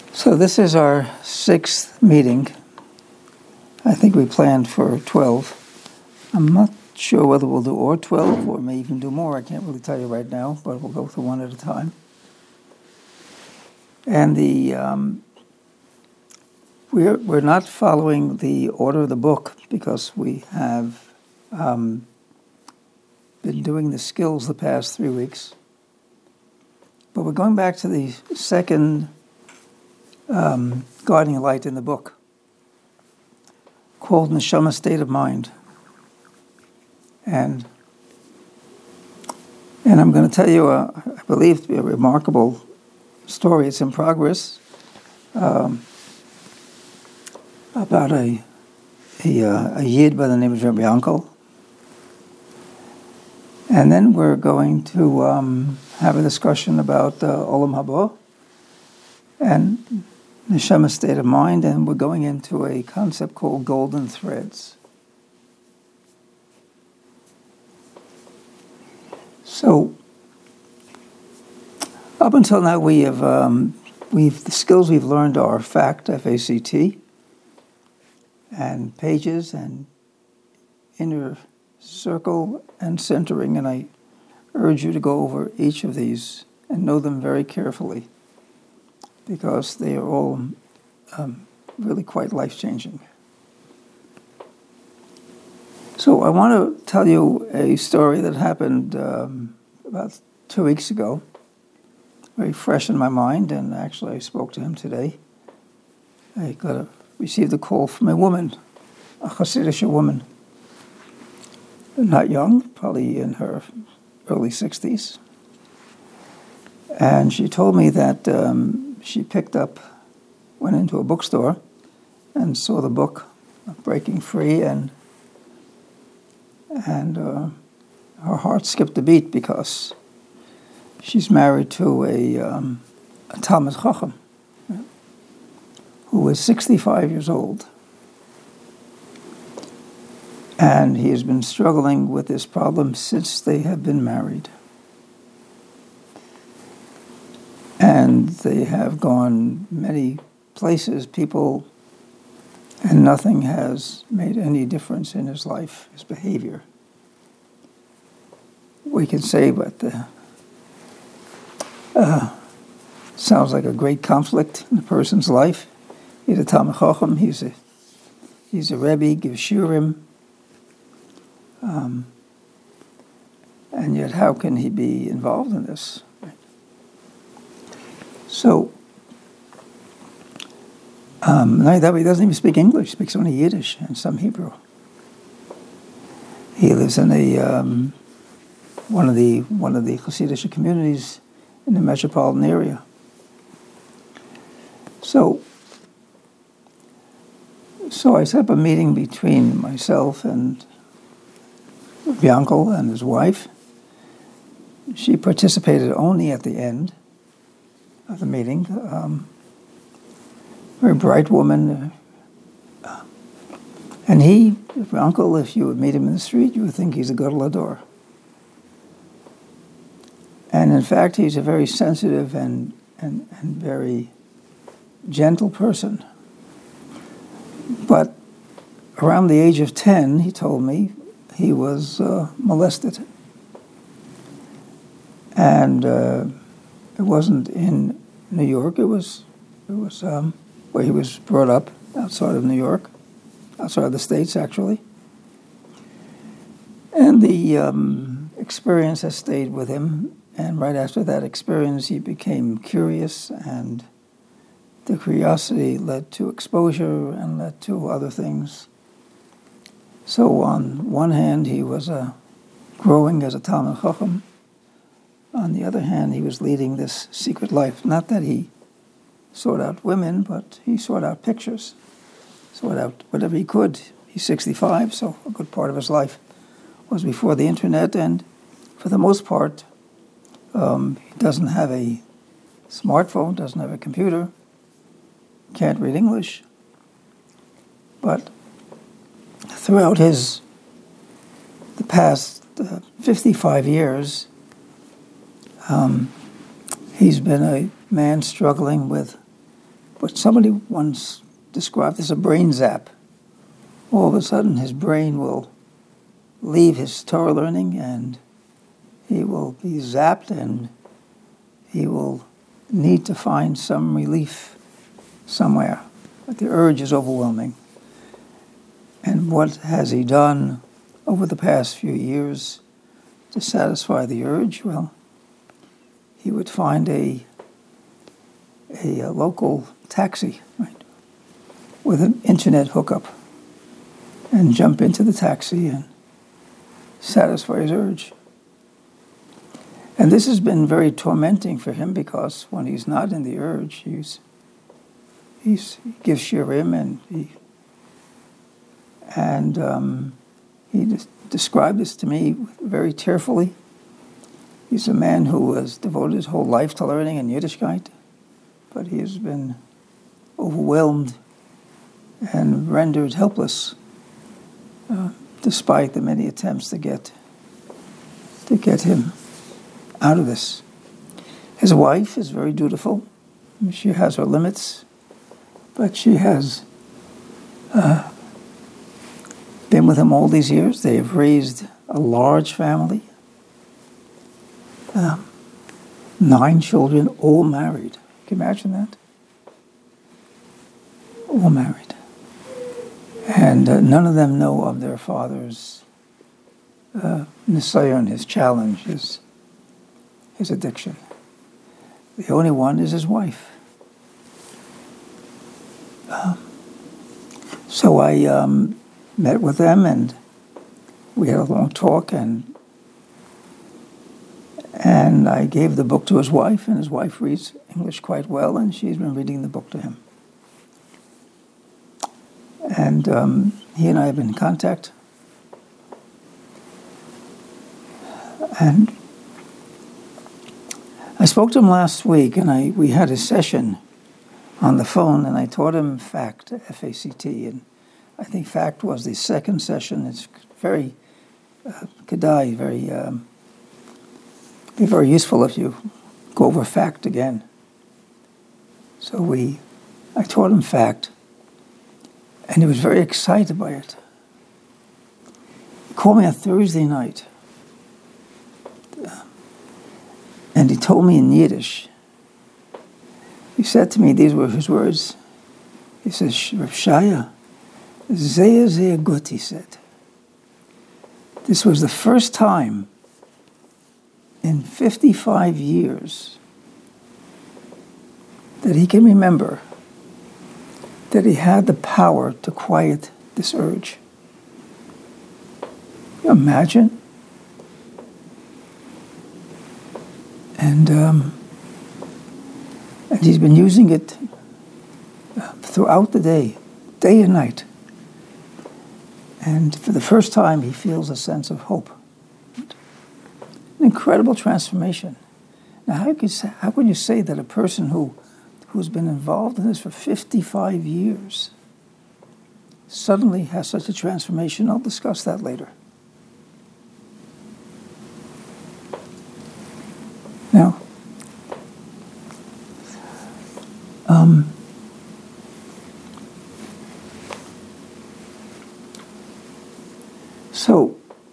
So this is our 6th meeting. I think we planned for 12. I'm not sure whether we'll do or 12 or may even do more. I can't really tell you right now, but we'll go through one at a time. And we're not following the order of the book because we have been doing the skills the past 3 weeks. But we're going back to the second guiding light in the book, called Neshama State of Mind. And I'm going to tell you, I believe, to be a remarkable story. It's in progress, about a yid by the name of Rabbi Yankel. And then we're going to have a discussion about Olam Haba and Neshama State of Mind, and we're going into a concept called golden threads. So, up until now, the skills we've learned are fact, F-A-C-T, and pages, and inner circle, and centering, and I urge you to go over each of these and know them very carefully, because they are all really quite life-changing. So I want to tell you a story that happened about 2 weeks ago, very fresh in my mind, and actually I spoke to him today. I received a call from a woman, a Hasidic woman, not young, probably in her early 60s. And she told me that she went into a bookstore and saw the book, Breaking Free, and her heart skipped a beat because she's married to a Talmid Chacham who is 65 years old. And he has been struggling with this problem since they have been married. And they have gone many places, and nothing has made any difference in his life, his behavior. We can say, but sounds like a great conflict in a person's life. He's a Talmid Chacham, he's a Rebbe, gives shiurim. And yet, how can he be involved in this? So, not that he doesn't even speak English; he speaks only Yiddish and some Hebrew. He lives in one of the Hasidic communities in the metropolitan area. So I set up a meeting between myself and Yankel and his wife. She participated only at the end of the meeting. Very bright woman. And Yankel, if you would meet him in the street, you would think he's a gadol hador. And in fact, he's a very sensitive and very gentle person. But around the age of 10, he told me, he was molested. And it wasn't in New York, it was where he was brought up, outside of New York, outside of the States, actually. And the experience has stayed with him, and right after that experience, he became curious, and the curiosity led to exposure and led to other things. So on one hand, he was growing as a Talmid Chacham. On the other hand, he was leading this secret life. Not that he sought out women, but he sought out pictures, sought out whatever he could. He's 65, so a good part of his life was before the internet, and for the most part, he doesn't have a smartphone, doesn't have a computer, can't read English, but throughout the past 55 years, he's been a man struggling with But somebody once described this as a brain zap. All of a sudden, his brain will leave his Torah learning and he will be zapped and he will need to find some relief somewhere. But the urge is overwhelming. And what has he done over the past few years to satisfy the urge? Well, he would find a local taxi, right, with an internet hookup and jump into the taxi and satisfy his urge. And this has been very tormenting for him because when he's not in the urge, he gives shiurim and he described this to me very tearfully. He's a man who has devoted his whole life to learning in Yiddishkeit, but he has been overwhelmed and rendered helpless despite the many attempts to get him out of this. His wife is very dutiful. She has her limits, but she has been with him all these years. They have raised a large family, 9 children, all married. Can you imagine that? All married. And none of them know of their father's nisayon, his challenge, his addiction. The only one is his wife. So I met with them and we had a long talk and I gave the book to his wife, and his wife reads English quite well, and she's been reading the book to him. And he and I have been in contact. And I spoke to him last week, and we had a session on the phone, and I taught him FACT, F-A-C-T, and I think FACT was the second session. It's very kedai, be very useful if you go over FACT again. So I taught him FACT, and he was very excited by it. He called me on Thursday night, and he told me in Yiddish. He said to me, these were his words. He says, Rav Shaya, sehr gut, he said. This was the first time in 55 years that he can remember that he had the power to quiet this urge. You imagine? And he's been using it throughout the day and night. And for the first time, he feels a sense of hope. An incredible transformation. Now, how can you say that a person who's been involved in this for 55 years suddenly has such a transformation? I'll discuss that later. Now, so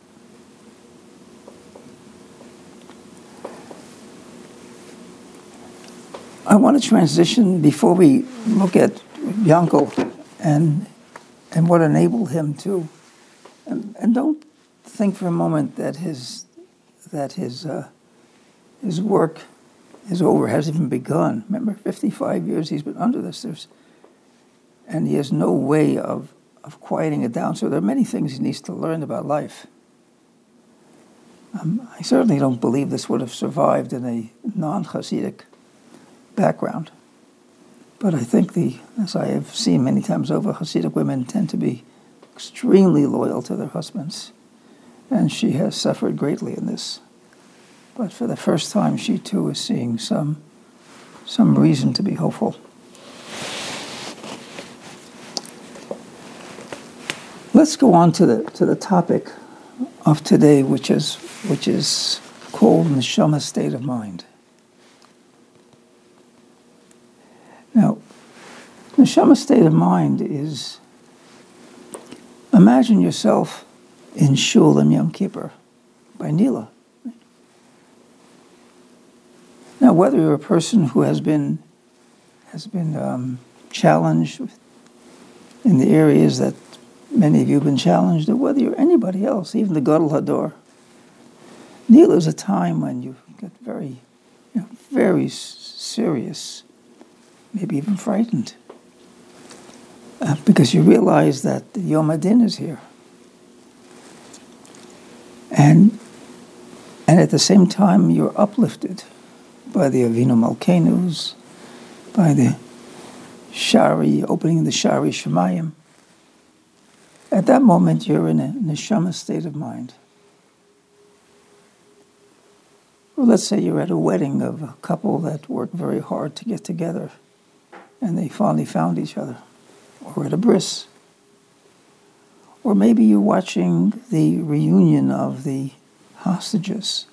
I want to transition before we look at Yankel and what enabled him to, and don't think for a moment that his work is over, hasn't even begun. Remember, 55 years he's been under this, and he has no way of quieting it down. So there are many things he needs to learn about life. I certainly don't believe this would have survived in a non-Hasidic background. But I think as I have seen many times over, Hasidic women tend to be extremely loyal to their husbands. And she has suffered greatly in this. But for the first time, she too is seeing some reason to be hopeful. Let's go on to the topic of today, which is called Neshama state of mind. Now, Neshama state of mind is, imagine yourself in Shul and Yom Kippur by Nila. Now, whether you're a person who has been challenged in the areas that many of you have been challenged, or whether you're anybody else, even the Gadol Hador, Nila is a time when you get very, very serious, maybe even frightened, because you realize that the Yom Adin is here. And at the same time, you're uplifted by the Avinu Malkeinus, by the Shari, opening the Shari Shemayim. At that moment, you're in a neshama state of mind. Or let's say you're at a wedding of a couple that worked very hard to get together, and they finally found each other. Or at a bris. Or maybe you're watching the reunion of the hostages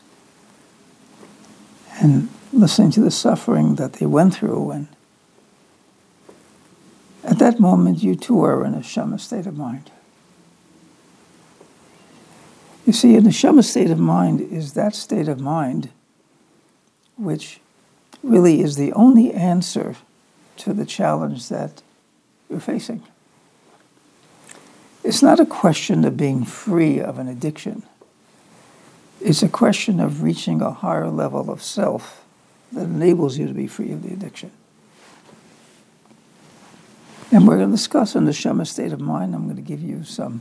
and listening to the suffering that they went through. And at that moment, you too are in a neshama state of mind. You see, a neshama state of mind is that state of mind which really is the only answer to the challenge that you're facing. It's not a question of being free of an addiction. It's a question of reaching a higher level of self that enables you to be free of the addiction. And we're going to discuss in the neshama state of mind. I'm going to give you some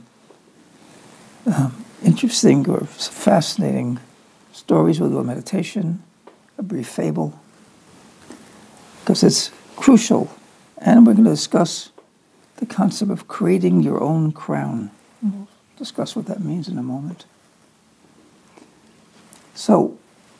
interesting or fascinating stories. We'll do a meditation, a brief fable, because it's crucial. And we're going to discuss the concept of creating your own crown. We'll discuss what that means in a moment. So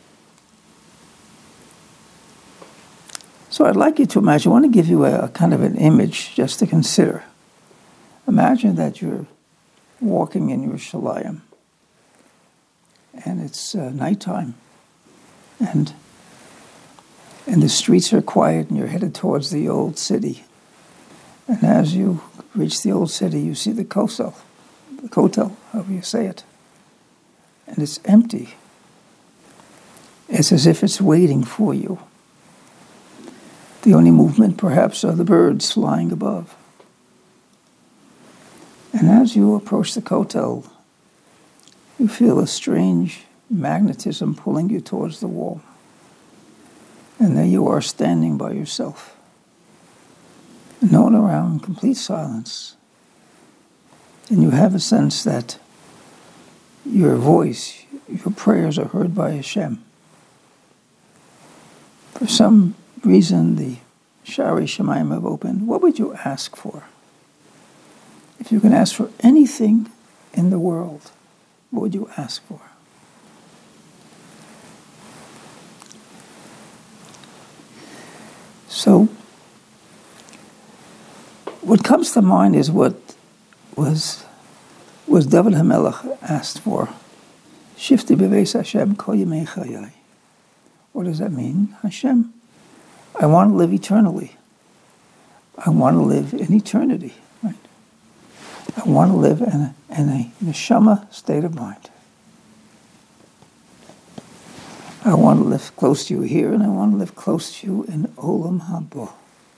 I'd like you to imagine, I want to give you a kind of an image just to consider. Imagine that you're walking in Yerushalayim, and it's nighttime, and the streets are quiet, and you're headed towards the old city. And as you reach the old city, you see the kotel, however you say it, and it's empty. It's as if it's waiting for you. The only movement, perhaps, are the birds flying above. And as you approach the kotel, you feel a strange magnetism pulling you towards the wall. And there you are standing by yourself. No one around, complete silence. And you have a sense that your voice, your prayers are heard by Hashem. For some reason, the Shari Shemayim have opened. What would you ask for? If you can ask for anything in the world, what would you ask for? So, what comes to mind is what was David HaMelech asked for. Shifti b'veis Hashem kol yemei chayai. What does that mean? Hashem, I want to live eternally. I want to live in eternity, right? I want to live in a neshama state of mind. I want to live close to you here, and I want to live close to you in Olam Haba.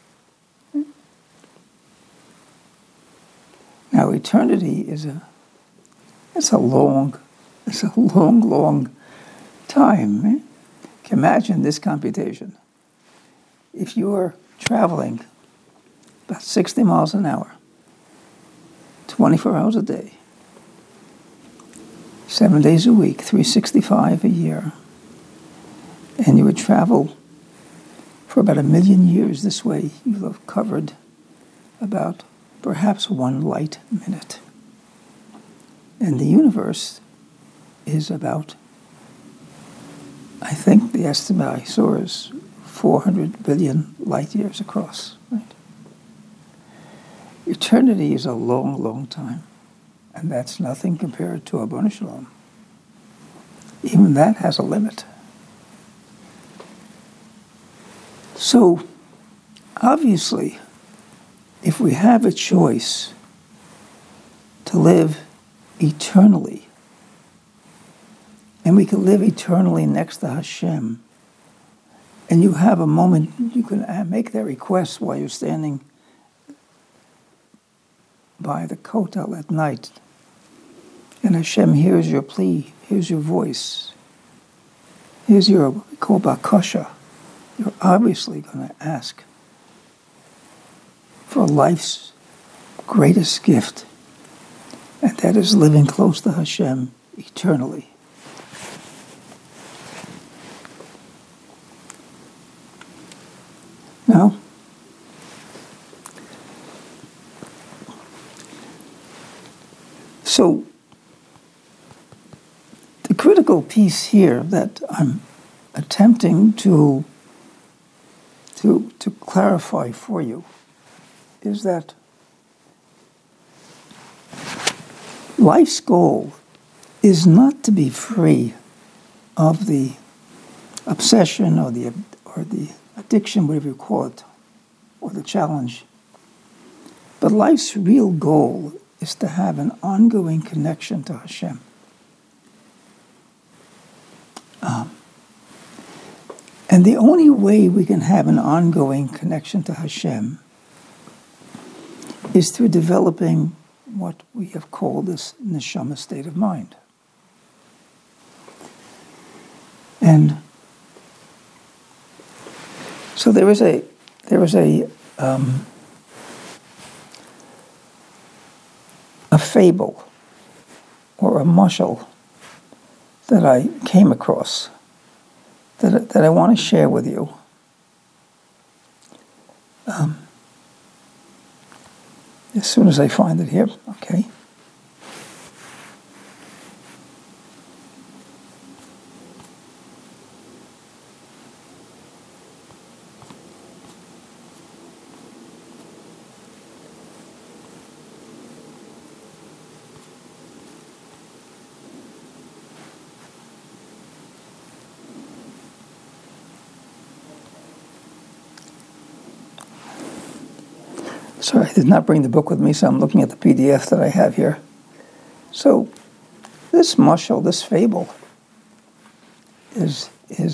Now, eternity is a long time. Right? Imagine this computation. If you're traveling about 60 miles an hour, 24 hours a day, 7 days a week, 365 a year, and you would travel for about 1 million years this way, you'll have covered about perhaps 1 light minute. And the universe is about, I think the estimate I saw is 400 billion light years across. Right? Eternity is a long, long time. And that's nothing compared to Abba Shalom. Even that has a limit. So, obviously, if we have a choice to live eternally, and we can live eternally next to Hashem, and you have a moment, you can make that request while you're standing by the kotel at night, and Hashem hears your plea, hears your voice, hears your bakasha. You're obviously going to ask for life's greatest gift, and that is living close to Hashem eternally. Now, so the critical piece here that I'm attempting to clarify for you is that life's goal is not to be free of the obsession or the addiction, whatever you call it, or the challenge. But life's real goal is to have an ongoing connection to Hashem. And the only way we can have an ongoing connection to Hashem is through developing what we have called this neshama state of mind. And so there is a fable or a mashal that I came across that I want to share with you. As soon as I find it here, okay. Sorry, I did not bring the book with me, so I'm looking at the PDF that I have here. So, this mashal, this fable, is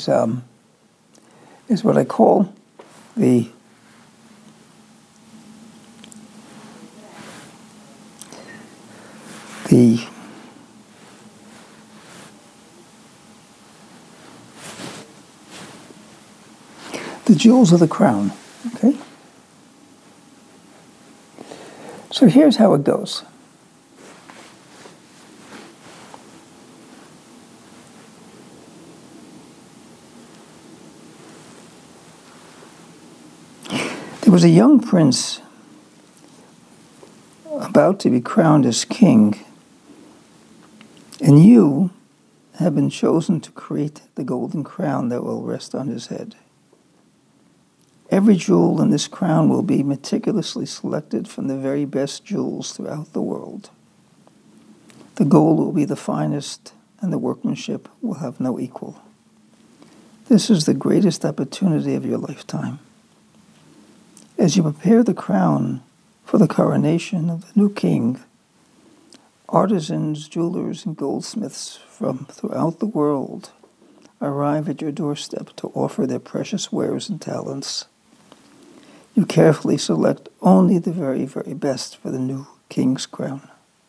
what I call the jewels of the crown. Okay. So here's how it goes. There was a young prince about to be crowned as king, and you have been chosen to create the golden crown that will rest on his head. Every jewel in this crown will be meticulously selected from the very best jewels throughout the world. The gold will be the finest, and the workmanship will have no equal. This is the greatest opportunity of your lifetime. As you prepare the crown for the coronation of the new king, artisans, jewelers, and goldsmiths from throughout the world arrive at your doorstep to offer their precious wares and talents. You carefully select only the very, very best for the new king's crown.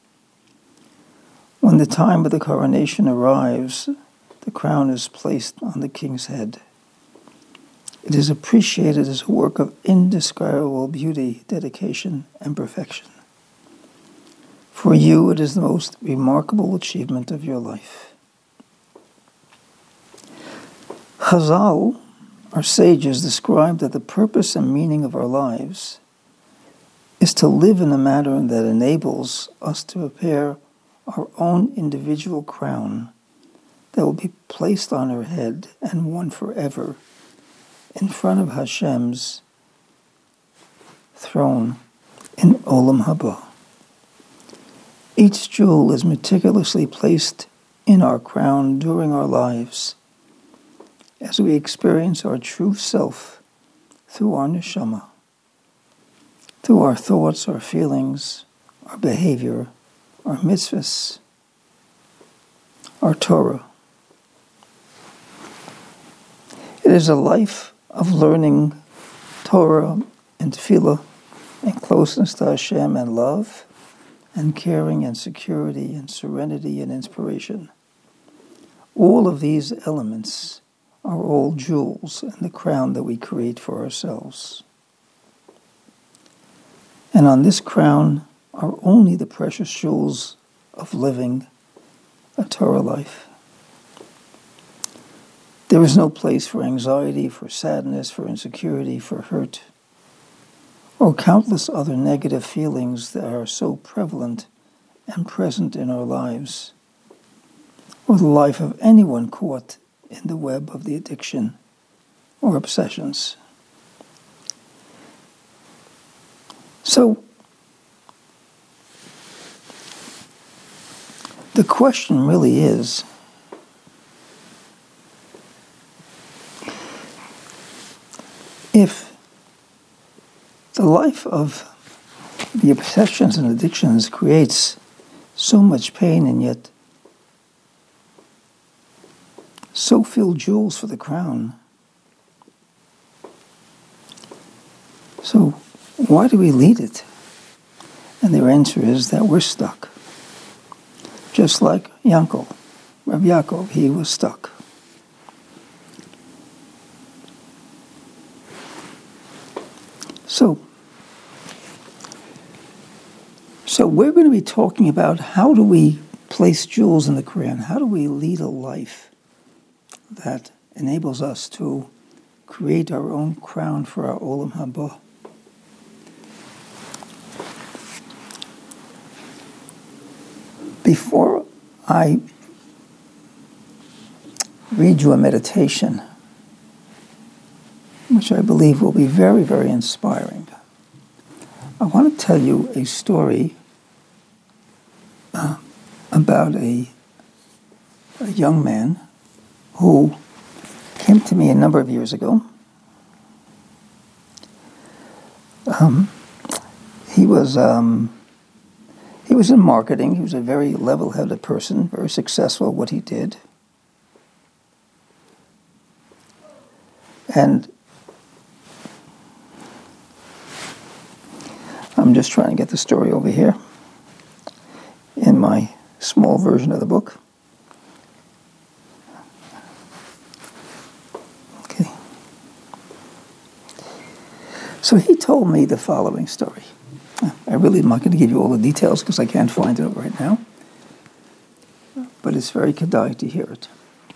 When the time of the coronation arrives, the crown is placed on the king's head. It is appreciated as a work of indescribable beauty, dedication, and perfection. For you, it is the most remarkable achievement of your life. Chazal, our sages, describe that the purpose and meaning of our lives is to live in a manner that enables us to prepare our own individual crown that will be placed on our head and worn forever in front of Hashem's throne in Olam Haba. Each jewel is meticulously placed in our crown during our lives as we experience our true self through our neshama. through our thoughts, our feelings, our behavior, our mitzvahs, our Torah. It is a life of learning Torah and tefillah and closeness to Hashem and love and caring and security and serenity and inspiration. All of these elements are all jewels in the crown that we create for ourselves. And on this crown are only the precious jewels of living a Torah life. There is no place for anxiety, for sadness, for insecurity, for hurt, or countless other negative feelings that are so prevalent and present in our lives, or the life of anyone caught in the web of the addiction or obsessions. So, the question really is, if the life of the obsessions and addictions creates so much pain and yet so few jewels for the crown, so why do we lead it? And their answer is that we're stuck. Just like Yankel, Rabbi Yaakov, he was stuck. So we're going to be talking about how do we place jewels in the Quran? How do we lead a life that enables us to create our own crown for our Olam Haba? Before I read you a meditation, which I believe will be very, very inspiring, I want to tell you a story about a young man who came to me a number of years ago. He was in marketing. He was a very level-headed person, very successful at what he did. And I'm just trying to get the story over here in my small version of the book. Okay. So he told me the following story. I really am not going to give you all the details because I can't find it right now. But it's very kedai to hear it.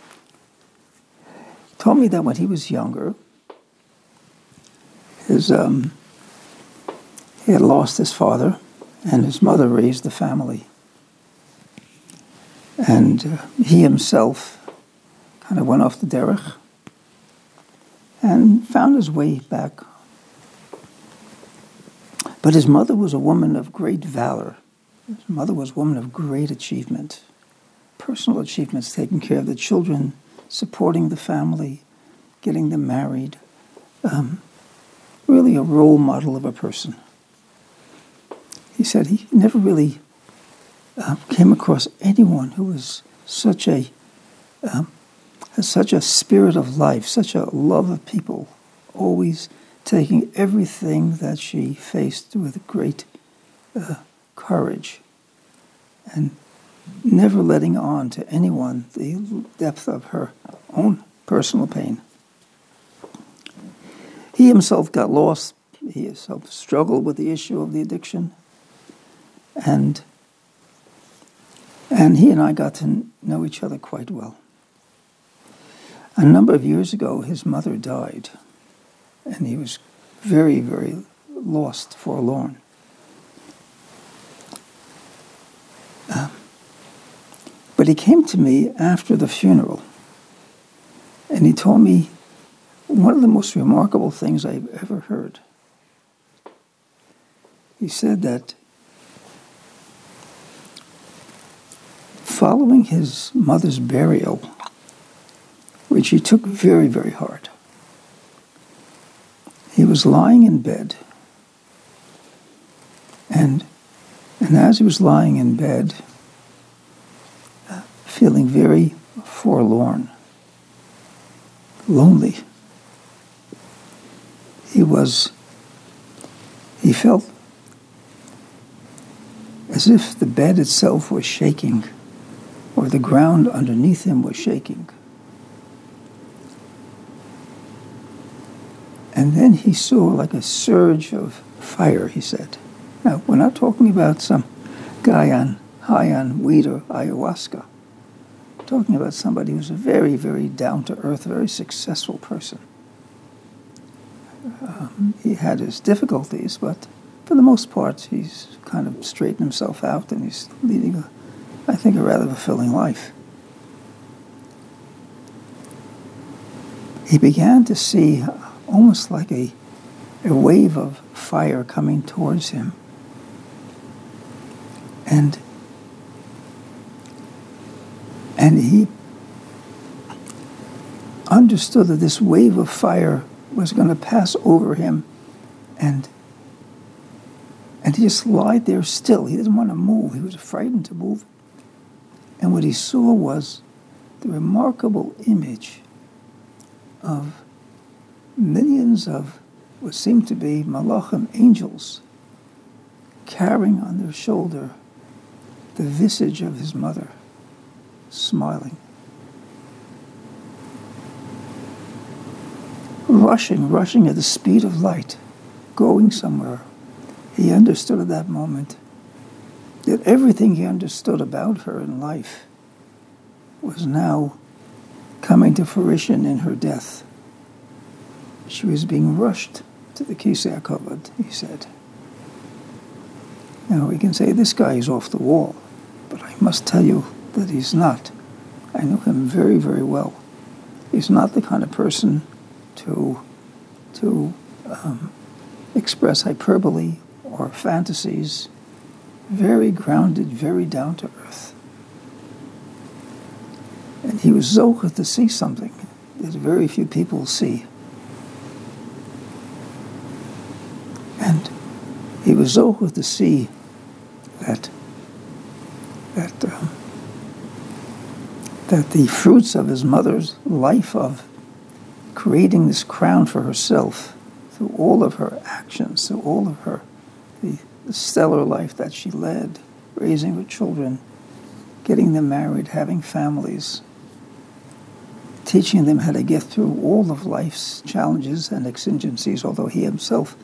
He told me that when he was younger, he had lost his father, and his mother raised the family. And he himself kind of went off the derech and found his way back. But his mother was a woman of great valor. His mother was a woman of great achievement, personal achievements, taking care of the children, supporting the family, getting them married. Really a role model of a person. He said he never really came across anyone who was has such a spirit of life, such a love of people, always taking everything that she faced with great courage and never letting on to anyone the depth of her own personal pain. He himself got lost. He himself struggled with the issue of the addiction. And he and I got to know each other quite well. A number of years ago, his mother died, and he was very, very lost, forlorn. But he came to me after the funeral, and he told me one of the most remarkable things I've ever heard. He said that following his mother's burial, which he took very, very hard, he was lying in bed, And as he was lying in bed, feeling very forlorn, lonely, he felt as if the bed itself was shaking, or the ground underneath him was shaking. And then he saw like a surge of fire, he said. Now, we're not talking about some guy high on weed or ayahuasca. We're talking about somebody who's a very, very down-to-earth, very successful person. He had his difficulties, but for the most part, he's kind of straightened himself out, and he's leading, I think, a rather fulfilling life. He began to see almost like a wave of fire coming towards him. And he understood that this wave of fire was going to pass over him, and he just lied there still. He didn't want to move. He was frightened to move. And what he saw was the remarkable image of millions of what seemed to be malachim, angels, carrying on their shoulder the visage of his mother, smiling. Rushing at the speed of light, going somewhere. He understood at that moment that everything he understood about her in life was now coming to fruition in her death. She was being rushed to the Kisei HaKavod, he said. Now, we can say this guy is off the wall, but I must tell you that he's not. I know him very, very well. He's not the kind of person to express hyperbole or fantasies. Very grounded, very down to earth. And he was zocheh to see something that very few people see. And he was zocheh to see that the fruits of his mother's life of creating this crown for herself through all of her actions, through all of her the stellar life that she led, raising her children, getting them married, having families, teaching them how to get through all of life's challenges and exigencies, although he himself,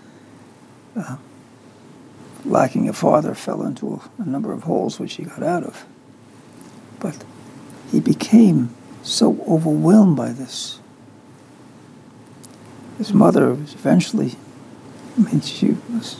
lacking a father, fell into a number of holes which he got out of. But he became so overwhelmed by this. His mother was eventually, she was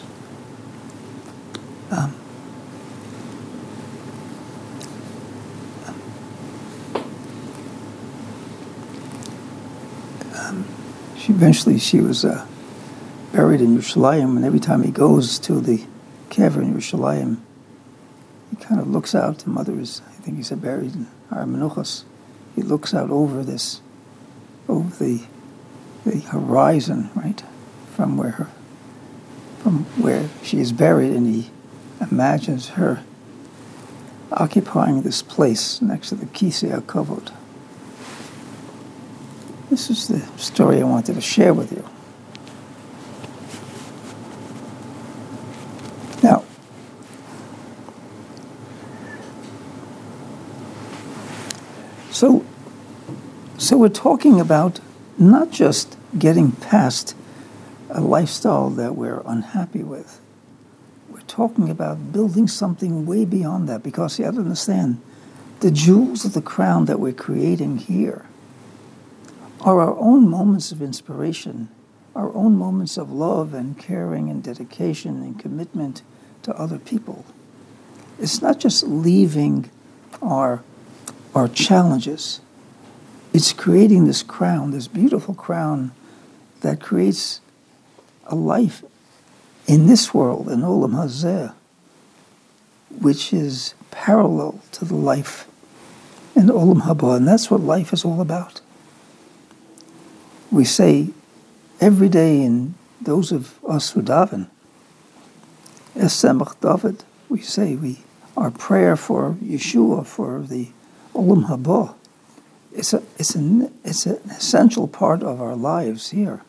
she was buried in Yerushalayim, and every time he goes to the kever in Yerushalayim, he kind of looks out. The mother is, I think he's buried in Har Menuchos. He looks out over the horizon, right, from where she is buried, and he imagines her occupying this place next to the Kisei HaKavod. This is the story I wanted to share with you. Now, so we're talking about not just getting past a lifestyle that we're unhappy with. We're talking about building something way beyond that, because you have to understand, the jewels of the crown that we're creating here are our own moments of inspiration, our own moments of love and caring and dedication and commitment to other people. It's not just leaving our challenges. It's creating this crown, this beautiful crown that creates a life in this world, in Olam Hazeh, which is parallel to the life in Olam Haba, and that's what life is all about. We say every day, in those of us who daven, Esemach David, we say our prayer for Yeshua, for the Olam Haba, it's an essential part of our lives here.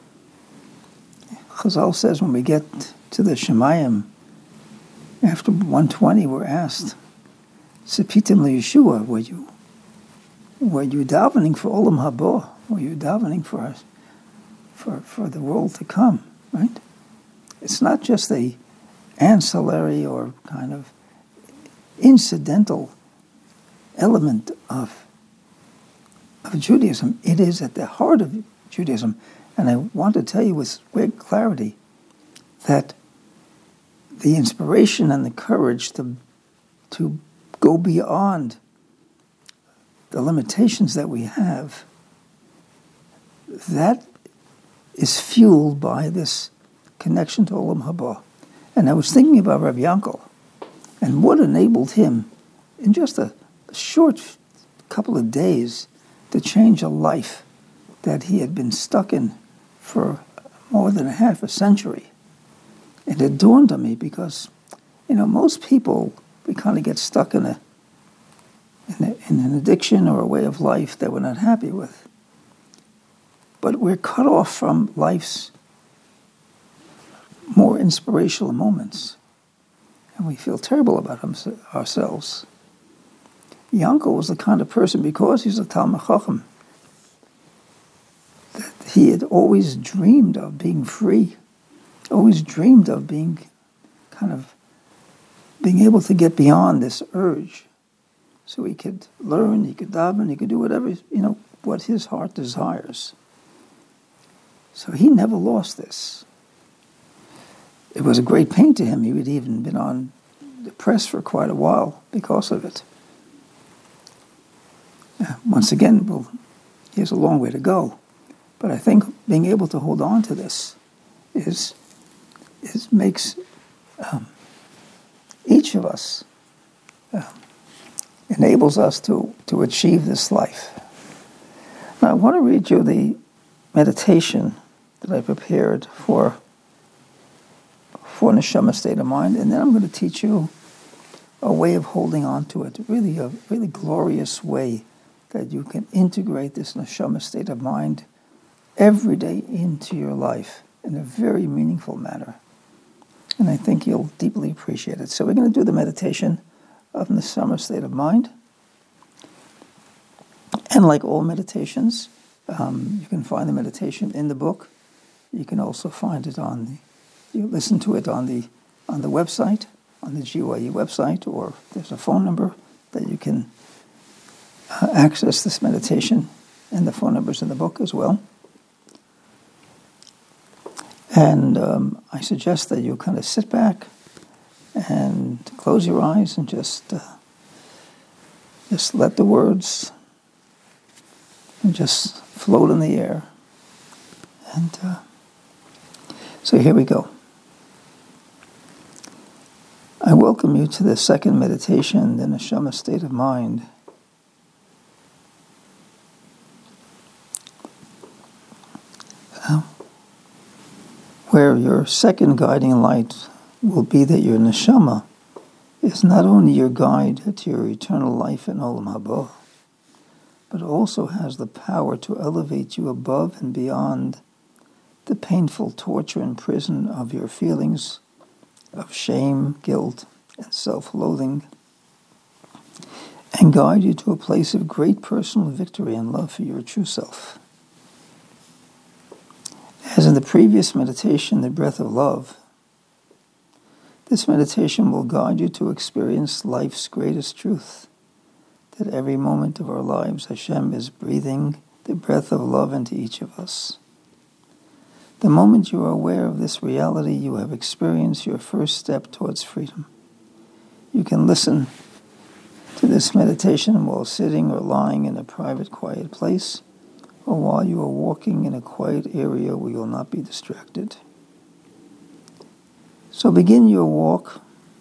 Chazal says when we get to the Shemayim, after 120, we're asked, Sepitim Yeshua, were you davening for Olam Haba? Were you davening for us, for the world to come? Right? It's not just a ancillary or kind of incidental element of Judaism. It is at the heart of Judaism. And I want to tell you with great clarity that the inspiration and the courage to go beyond the limitations that we have, that is fueled by this connection to Olam Haba. And I was thinking about Rabbi Yankel and what enabled him in just a short couple of days to change a life that he had been stuck in for more than half a century. And it dawned on me because, most people, we kind of get stuck in an addiction or a way of life that we're not happy with. But we're cut off from life's more inspirational moments. And we feel terrible about ourselves. Yankel was the kind of person, because he's a Talmid Chacham, that he had always dreamed of being free, always dreamed of being able to get beyond this urge. So he could learn, he could daven, he could do whatever, what his heart desires. So he never lost this. It was a great pain to him. He had even been on the press for quite a while because of it. Once again, he has a long way to go. But I think being able to hold on to this makes each of us, enables us to achieve this life. Now, I want to read you the meditation that I prepared for Neshama state of mind, and then I'm going to teach you a way of holding on to it, really a really glorious way that you can integrate this Neshama state of mind every day into your life in a very meaningful manner. And I think you'll deeply appreciate it. So we're going to do the meditation of Neshama state of mind. And like all meditations, you can find the meditation in the book. You can also find it you listen to it on the website, on the GYE website, or there's a phone number that you can access this meditation, and the phone number's in the book as well. And I suggest that you kind of sit back and close your eyes and just let the words and just float in the air. And so here we go. I welcome you to the second meditation, the Neshama state of mind. Where your second guiding light will be that your Neshama is not only your guide to your eternal life in Olam Haba, but also has the power to elevate you above and beyond the painful torture and prison of your feelings of shame, guilt, and self-loathing, and guide you to a place of great personal victory and love for your true self. As in the previous meditation, the breath of love, this meditation will guide you to experience life's greatest truth, that every moment of our lives, Hashem is breathing the breath of love into each of us. The moment you are aware of this reality, you have experienced your first step towards freedom. You can listen to this meditation while sitting or lying in a private, quiet place, or while you are walking in a quiet area where you will not be distracted. So begin your walk,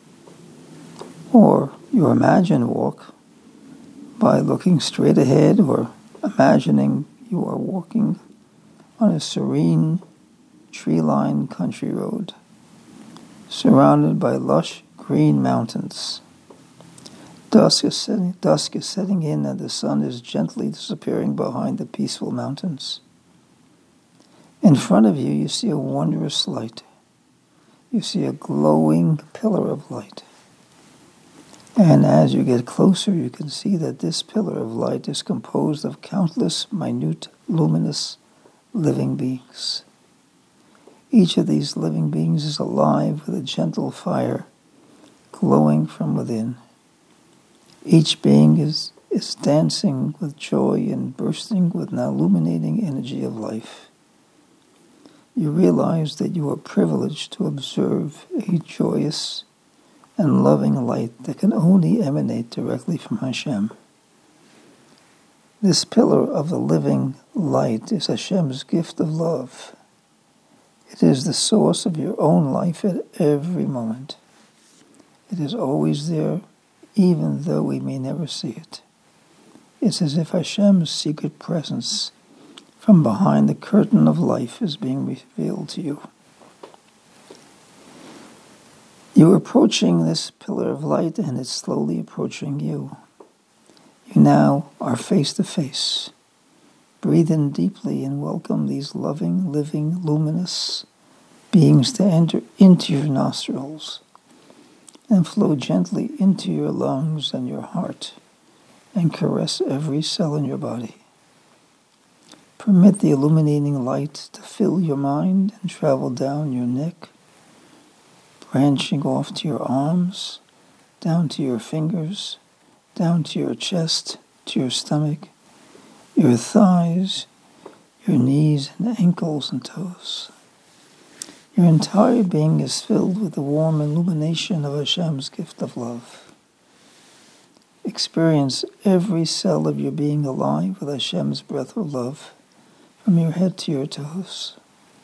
or your imagined walk, by looking straight ahead or imagining you are walking on a serene, tree-lined country road. surrounded by lush green mountains. Dusk is setting in, and the sun is gently disappearing behind the peaceful mountains. In front of you, you see a wondrous light. You see a glowing pillar of light. And as you get closer, you can see that this pillar of light is composed of countless minute, luminous, living beings. Each of these living beings is alive with a gentle fire glowing from within. Each being is dancing with joy and bursting with an illuminating energy of life. You realize that you are privileged to observe a joyous and loving light that can only emanate directly from Hashem. This pillar of the living light is Hashem's gift of love. It is the source of your own life at every moment. It is always there, even though we may never see it. It's as if Hashem's secret presence from behind the curtain of life is being revealed to you. You're approaching this pillar of light, and it's slowly approaching you. You now are face to face. Breathe in deeply and welcome these loving, living, luminous beings to enter into your nostrils and flow gently into your lungs and your heart and caress every cell in your body. Permit the illuminating light to fill your mind and travel down your neck, branching off to your arms, down to your fingers, down to your chest, to your stomach, your thighs, your knees and ankles and toes. Your entire being is filled with the warm illumination of Hashem's gift of love. Experience every cell of your being alive with Hashem's breath of love from your head to your toes.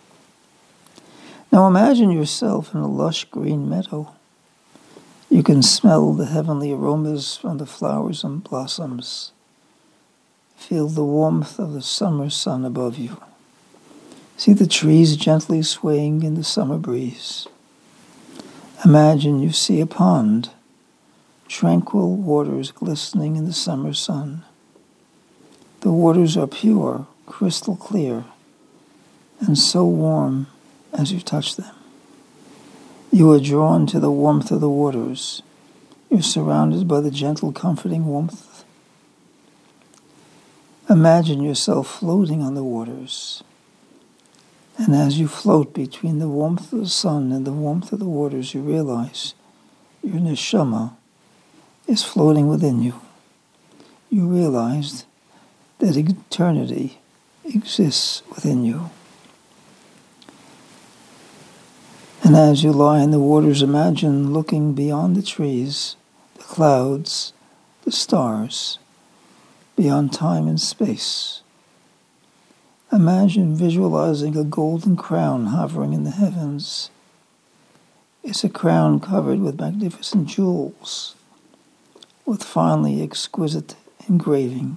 Now imagine yourself in a lush green meadow. You can smell the heavenly aromas from the flowers and blossoms. Feel the warmth of the summer sun above you. See the trees gently swaying in the summer breeze. Imagine you see a pond, tranquil waters glistening in the summer sun. The waters are pure, crystal clear, and so warm as you touch them. You are drawn to the warmth of the waters. You're surrounded by the gentle, comforting warmth. Imagine yourself floating on the waters. And as you float between the warmth of the sun and the warmth of the waters, you realize your neshama is floating within you. You realize that eternity exists within you. And as you lie in the waters, imagine looking beyond the trees, the clouds, the stars, beyond time and space. Imagine visualizing a golden crown hovering in the heavens. It's a crown covered with magnificent jewels, with finely exquisite engraving.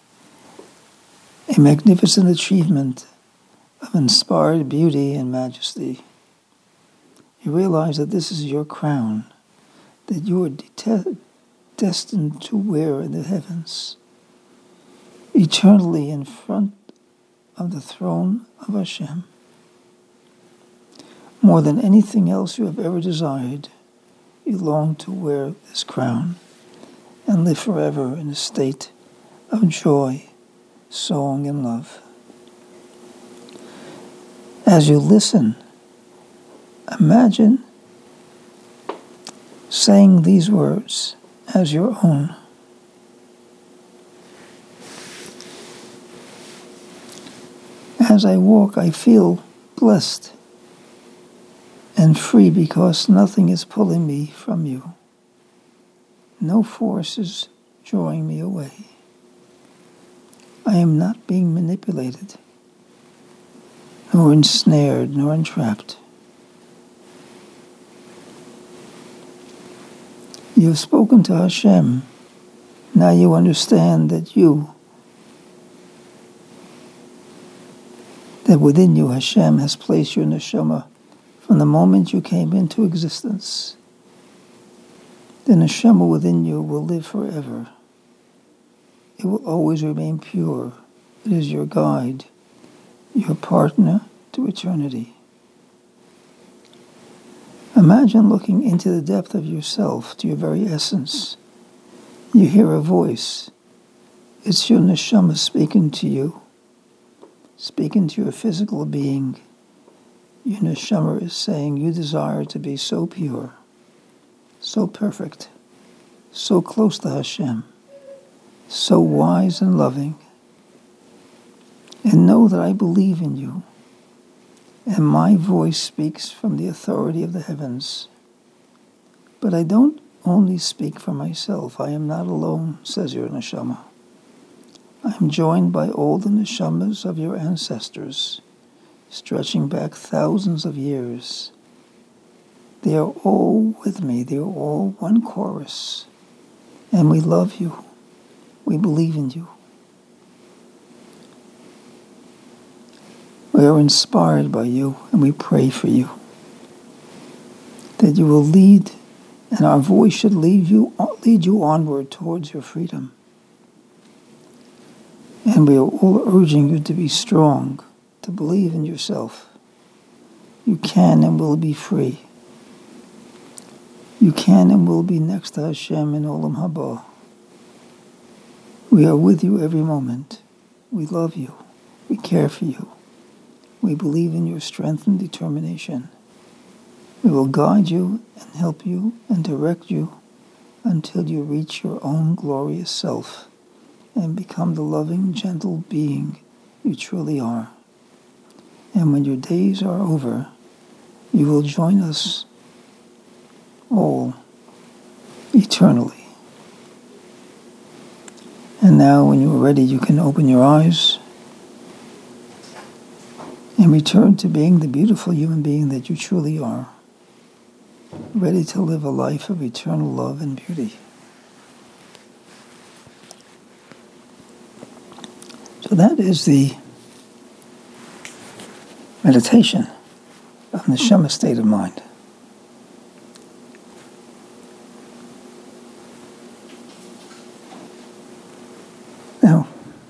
A magnificent achievement of inspired beauty and majesty. You realize that this is your crown, that you are destined to wear in the heavens, eternally in front of the throne of Hashem. More than anything else you have ever desired, you long to wear this crown and live forever in a state of joy, song, and love. As you listen, imagine saying these words as your own. As I walk, I feel blessed and free because nothing is pulling me from you. No force is drawing me away. I am not being manipulated, nor ensnared, nor entrapped. You have spoken to Hashem. Now you understand that within you Hashem has placed your neshama From the moment you came into existence, the neshama within you will live forever. It will always remain pure. It is your guide, your partner to eternity. Imagine looking into the depth of yourself, to your very essence. You hear a voice. It's your neshama speaking to you, speaking to your physical being. Your neshama is saying you desire to be so pure, so perfect, so close to Hashem, so wise and loving. And know that I believe in you, and my voice speaks from the authority of the heavens. But I don't only speak for myself. I am not alone, says your neshama. I am joined by all the neshamas of your ancestors, stretching back thousands of years. They are all with me. They are all one chorus. And we love you. We believe in you. We are inspired by you, and we pray for you, that you will lead, and our voice should lead you onward towards your freedom. And we are all urging you to be strong, to believe in yourself. You can and will be free. You can and will be next to Hashem in Olam Haba. We are with you every moment. We love you. We care for you. We believe in your strength and determination. We will guide you and help you and direct you until you reach your own glorious self and become the loving, gentle being you truly are. And when your days are over, you will join us all eternally. And now, when you are ready, you can open your eyes and return to being the beautiful human being that you truly are, ready to live a life of eternal love and beauty. So that is the meditation of the neshama state of mind. Now,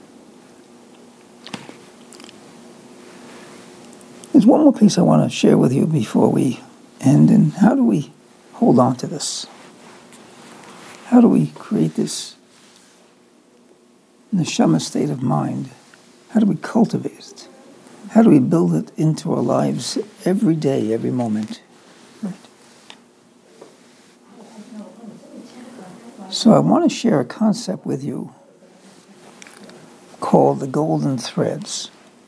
there's one more piece I want to share with you before we end, and how do we hold on to this? How do we create this neshama state of mind? How do we cultivate it? How do we build it into our lives every day, every moment? Right. So I want to share a concept with you called the golden threads.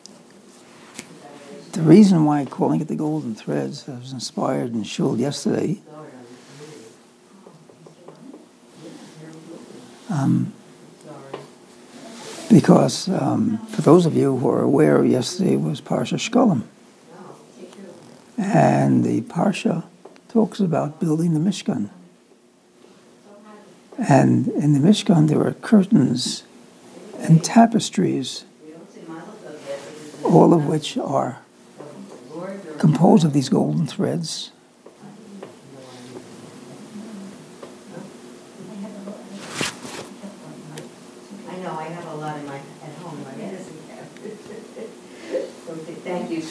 The reason why I'm calling it the golden threads, I was inspired in shul yesterday. Because for those of you who are aware, yesterday was Parsha Shkolim. And the Parsha talks about building the Mishkan. And in the Mishkan there are curtains and tapestries, all of which are composed of these golden threads. I know, I have a lot at home. Thank you.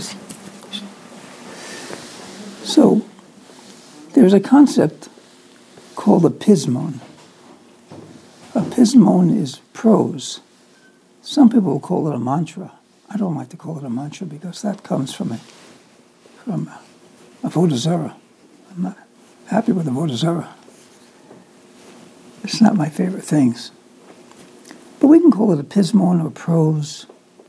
So there's a concept called a pismon. A pismon is prose. Some people call it a mantra. I don't like to call it a mantra because that comes from Avodah Zarah. I'm not happy with Avodah Zarah. It's not my favorite things. But we can call it a pismon or prose.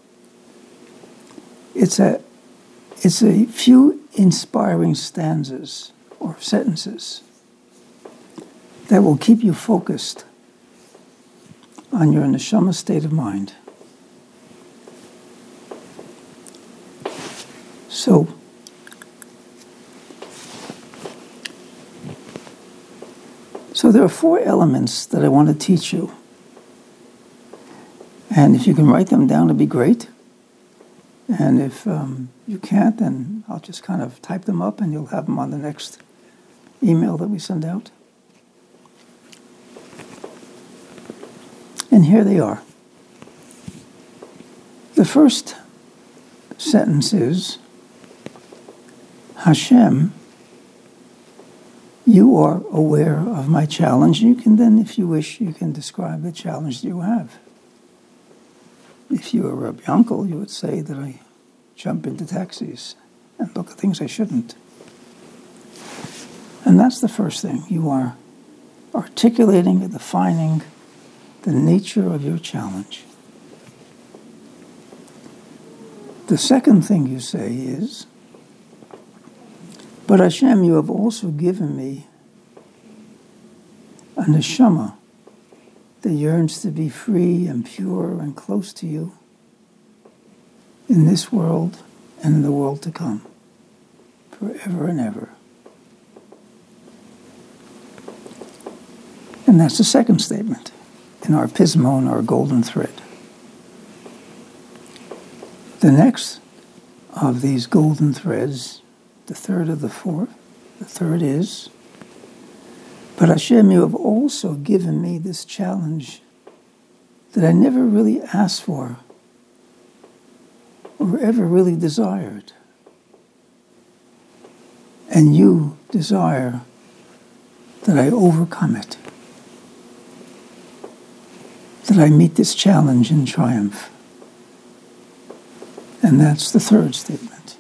It's a few inspiring stanzas or sentences that will keep you focused on your neshama state of mind. So there are 4 elements that I want to teach you. And if you can write them down, it'd be great. And if you can't, then I'll just kind of type them up and you'll have them on the next email that we send out. And here they are. The first sentence is, Hashem, you are aware of my challenge. You can then, if you wish, you can describe the challenge that you have. If you were Rabbi Yankel, you would say that I jump into taxis and look at things I shouldn't. And that's the first thing. You are articulating and defining the nature of your challenge. The second thing you say is, but Hashem, you have also given me a neshama that yearns to be free and pure and close to you in this world and in the world to come, forever and ever. And that's the second statement in our pismon, our golden thread. The next of these golden threads, the third of the four, the third is, but Hashem, you have also given me this challenge that I never really asked for or ever really desired. And you desire that I overcome it, that I meet this challenge in triumph. And that's the third statement.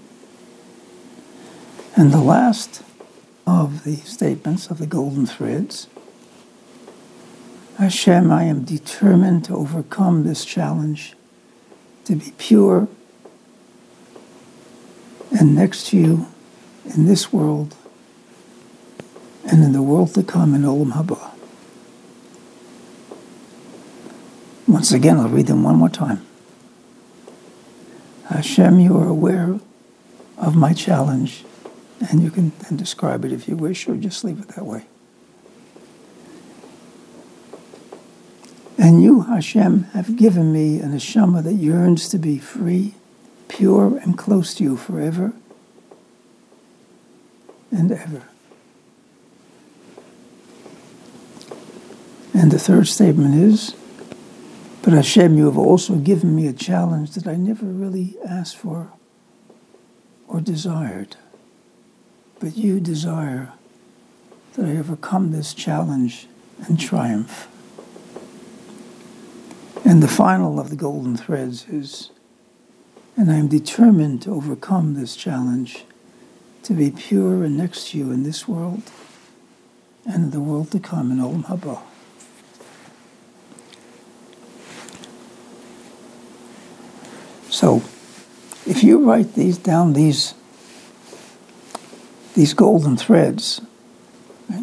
And the last of the statements of the golden threads, Hashem, I am determined to overcome this challenge, to be pure and next to you in this world and in the world to come in Olam Haba. Once again, I'll read them one more time. Hashem, you are aware of my challenge, and you can then describe it if you wish, or just leave it that way. And you, Hashem, have given me a neshama that yearns to be free, pure, and close to you forever and ever. And the third statement is, but Hashem, you have also given me a challenge that I never really asked for or desired. But you desire that I overcome this challenge and triumph. And the final of the golden threads is, and I am determined to overcome this challenge, to be pure and next to you in this world and in the world to come in Olam Haba. So, if you write these down, these golden threads, right?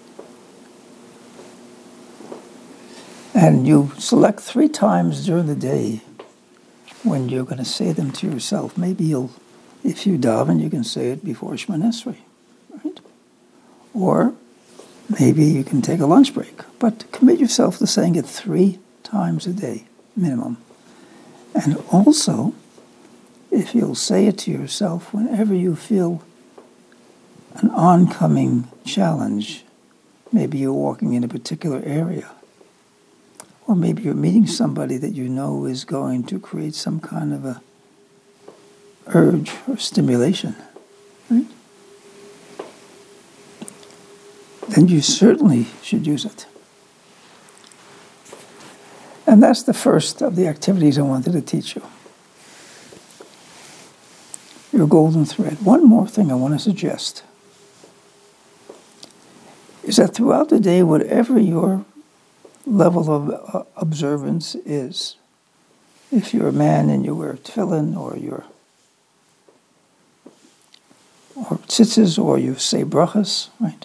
And you select 3 times during the day when you're going to say them to yourself. Maybe if you daven, you can say it before Shemona Esrei, right? Or maybe you can take a lunch break. But commit yourself to saying it 3 times a day, minimum. And also, if you'll say it to yourself whenever you feel an oncoming challenge, maybe you're walking in a particular area, or maybe you're meeting somebody that you know is going to create some kind of a urge or stimulation, right? Then you certainly should use it. And that's the first of the activities I wanted to teach you. Your golden thread. One more thing I want to suggest is that throughout the day, whatever your level of observance is, if you're a man and you wear tefillin, or tzitzis, or you say brachas, right?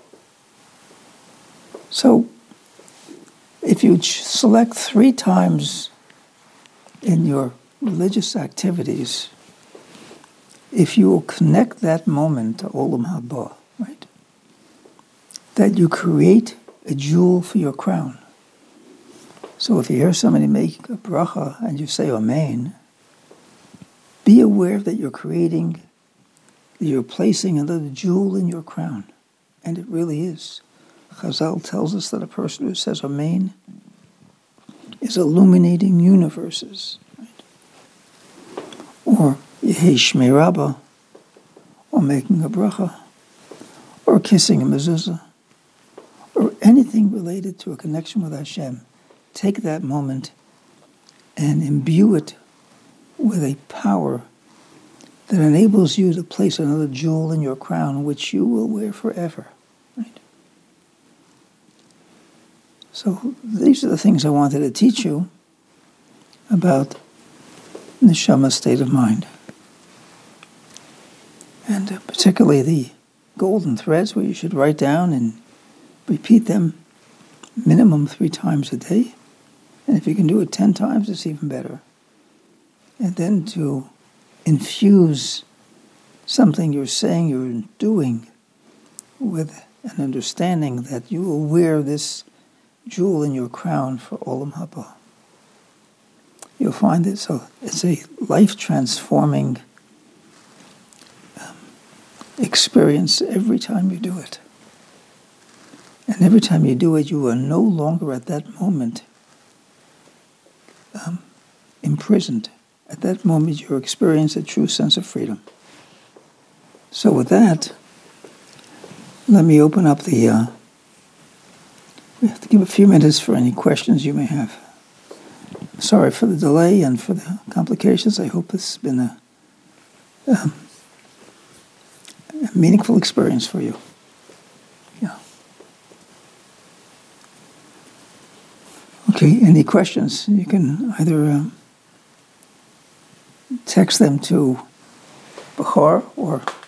So, if you select 3 times in your religious activities, if you will connect that moment to Olam Haba, right, that you create a jewel for your crown. So if you hear somebody make a bracha and you say Amen, Be aware that you're placing another jewel in your crown. And it really is. Chazal tells us that a person who says Amen is illuminating universes. Right? Or Yehei Shmei Rabbah, or making a bracha, or kissing a mezuzah, or anything related to a connection with Hashem. Take that moment and imbue it with a power that enables you to place another jewel in your crown, which you will wear forever. Right? So these are the things I wanted to teach you about neshama state of mind. And particularly the golden threads, where you should write down and repeat them minimum 3 times a day. And if you can do it 10 times, it's even better. And then to infuse something you're saying, you're doing, with an understanding that you will wear this jewel in your crown for Olam Haba. You'll find it, so it's a life-transforming experience every time you do it. And every time you do it, you are no longer at that moment imprisoned. At that moment, you experience a true sense of freedom. So with that, let me open up the... we have to give a few minutes for any questions you may have. Sorry for the delay and for the complications. I hope this has been a meaningful experience for you. Yeah. Okay, any questions? You can either text them to Bachar or